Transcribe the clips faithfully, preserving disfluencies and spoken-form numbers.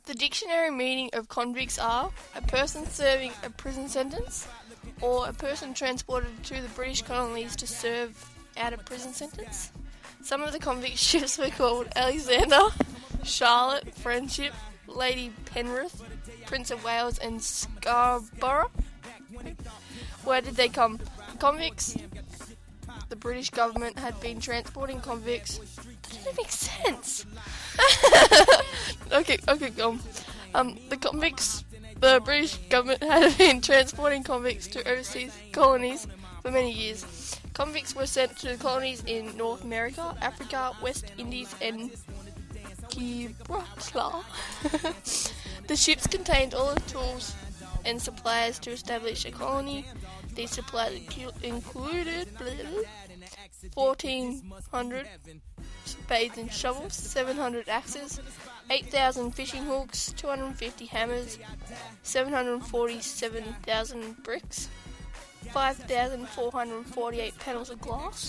The dictionary meaning of convicts are a person serving a prison sentence or a person transported to the British colonies to serve out a prison sentence. Some of the convict ships were called Alexander, Charlotte, Friendship, Lady Penrith, Prince of Wales and Scarborough. Where did they come? Convicts. The British government had been transporting convicts. That didn't make sense. okay, okay, go on. Um, the convicts, the British government had been transporting convicts to overseas colonies for many years. Convicts were sent to the colonies in North America, Africa, West Indies, and Gibraltar. The ships contained all the tools and supplies to establish a colony. These supplies included fourteen hundred spades and shovels, seven hundred axes, eight thousand fishing hooks, two hundred fifty hammers, seven hundred forty-seven thousand bricks, five thousand four hundred forty-eight panels of glass.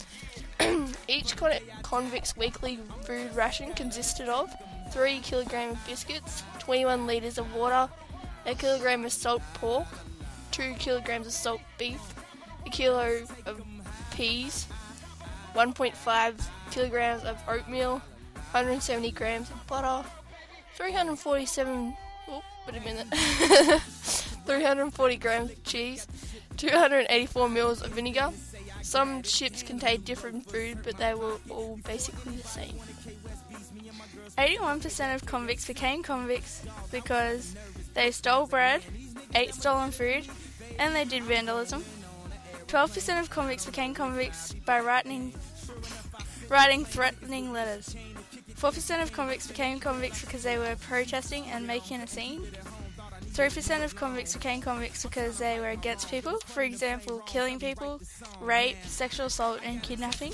Each con- convict's weekly food ration consisted of three kilograms of biscuits, twenty-one litres of water, a kilogram of salt pork, two kilograms of salt beef, a kilo of peas, one point five kilograms of oatmeal, one hundred seventy grams of butter, three hundred forty-seven, oh, wait a minute, three hundred forty grams of cheese, two hundred eighty-four mils of vinegar. Some ships contained different food, but they were all basically the same. eighty-one percent of convicts became convicts because they stole bread, ate stolen food, and they did vandalism. twelve percent of convicts became convicts by writing, writing threatening letters. four percent of convicts became convicts because they were protesting and making a scene. three percent of convicts became convicts because they were against people, for example, killing people, rape, sexual assault, and kidnapping.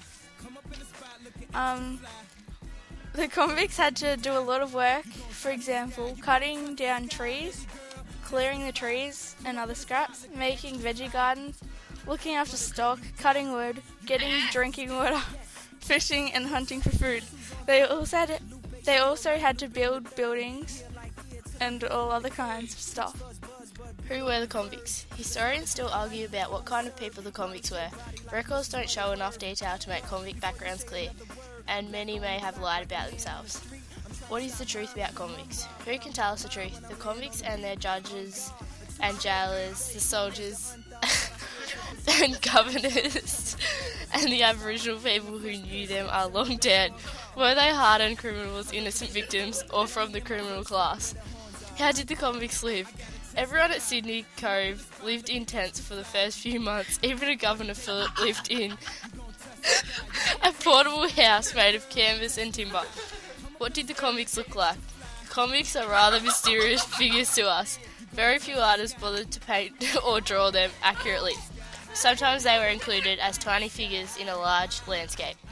Um, the convicts had to do a lot of work, for example, cutting down trees, clearing the trees and other scraps, making veggie gardens, looking after stock, cutting wood, getting drinking water, fishing and hunting for food. They also had to, they also had to build buildings and all other kinds of stuff. Who were the convicts? Historians still argue about what kind of people the convicts were. Records don't show enough detail to make convict backgrounds clear, and many may have lied about themselves. What is the truth about convicts? Who can tell us the truth? The convicts and their judges and jailers, the soldiers and governors, and the Aboriginal people who knew them are long dead. Were they hardened criminals, innocent victims, or from the criminal class? How did the convicts live? Everyone at Sydney Cove lived in tents for the first few months. Even Governor Phillip lived in a portable house made of canvas and timber. What did the convicts look like? Convicts are rather mysterious figures to us. Very few artists bothered to paint or draw them accurately. Sometimes they were included as tiny figures in a large landscape.